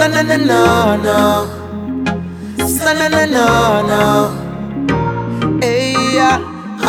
na-na-na-na-na. Na-na-na-na-na. Hey, yeah,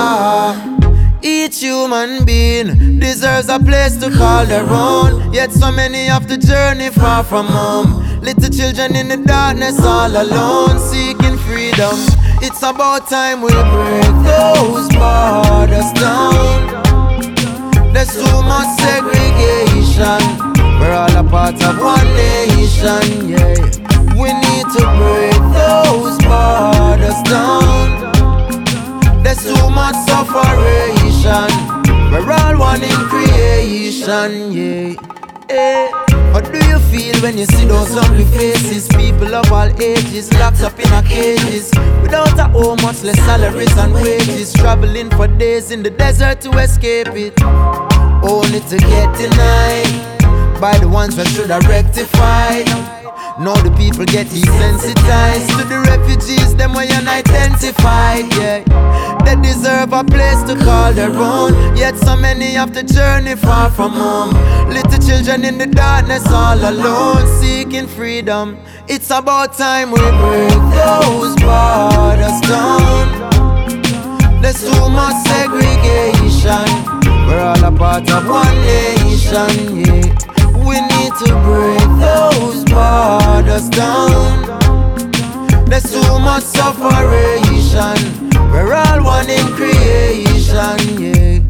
Each human being deserves a place to call their own. Yet so many have to journey far from home. Little children in the darkness all alone, seeking freedom. It's about time we break those borders down. There's too much segregation. We're all a part of one nation, yeah. We need to break those borders down. There's too much separation. We're all one in creation, yeah. How do you feel when you see those hungry faces? People of all ages locked up in a cages, without a home, much less salaries and wages, traveling for days in the desert to escape it, only to get denied by the ones that should have rectified. Now the people get desensitized to the refugees, them way unidentified, yeah. They deserve a place to call their own, yet so many have to journey far from home. Little children in the darkness all alone, seeking freedom. It's about time we break those borders down. There's too much segregation. We're all a part of one nation, yeah. We need to break those borders down. There's too much separation. We're all one in creation, yeah.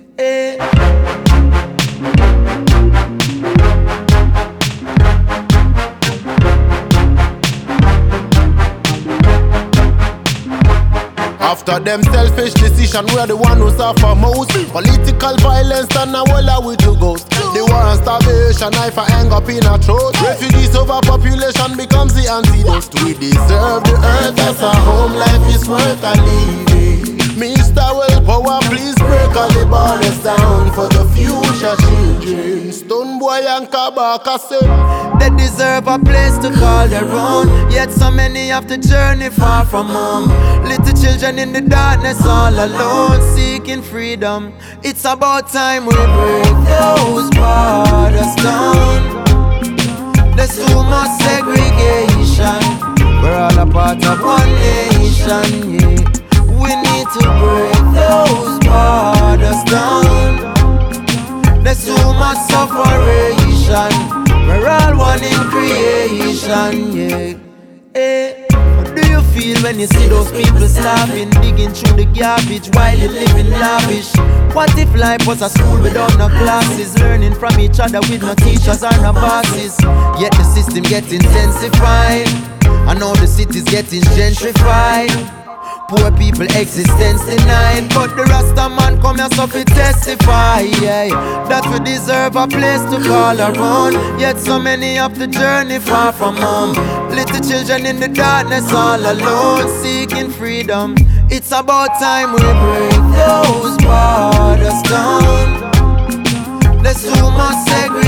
After them selfish decision, we're the one who suffer most. Political violence and a whole lot with you ghost. The war and starvation, knife and hang up in a throat. Refugees overpopulation becomes the antidote. We deserve the earth as a home, life is worth a living. Mr. Willpower, please break all the borders down for the future children. Stoneboy and Kabaka say they deserve a place to call their own, yet so many have to journey far from home. Little children in the darkness all alone, seeking freedom. It's about time we break those borders down. There's too much segregation. We're all a part of one nation, yeah. We need to break those borders down. There's too much separation. We're all one in creation, yeah. How do you feel when you see those people starving, digging through the garbage while they living lavish? What if life was a school without no classes, learning from each other with no teachers or no bosses? Yet the system gets intensified, and now the city's getting gentrified. Poor people existence denied, but the Rasta man come here so fi testify, yeah, that we deserve a place to call our own. Yet so many have to journey far from home. Little children in the darkness all alone, seeking freedom. It's about time we break those borders down. There's too much segregation.